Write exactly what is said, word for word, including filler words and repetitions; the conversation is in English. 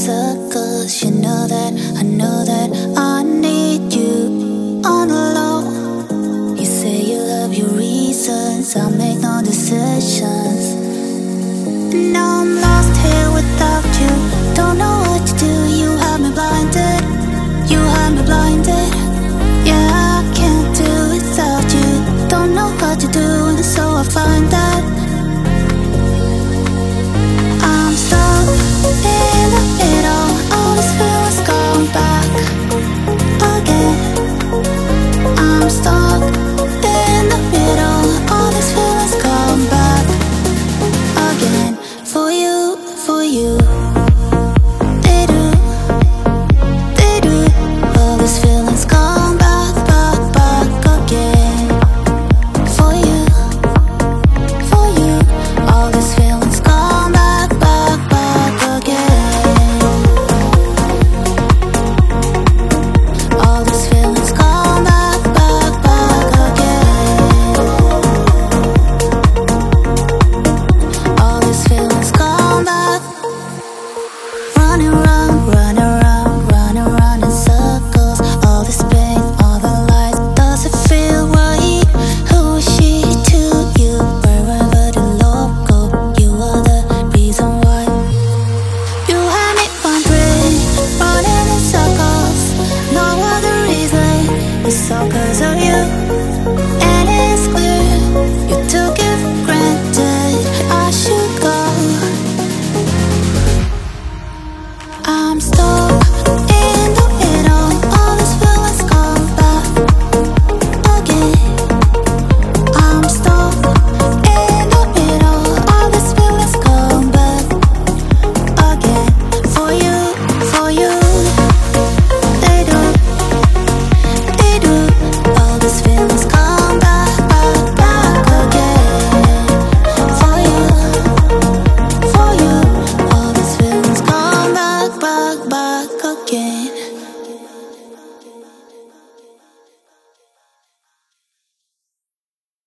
circles. You know that, I know that I need you on the low. You say you love your reasons, I'll make no decisions. Now I'm lost here without you, don't know what to do. You have me blinded, you have me blinded. Yeah, I can't do without you, don't know what to do, and so I find out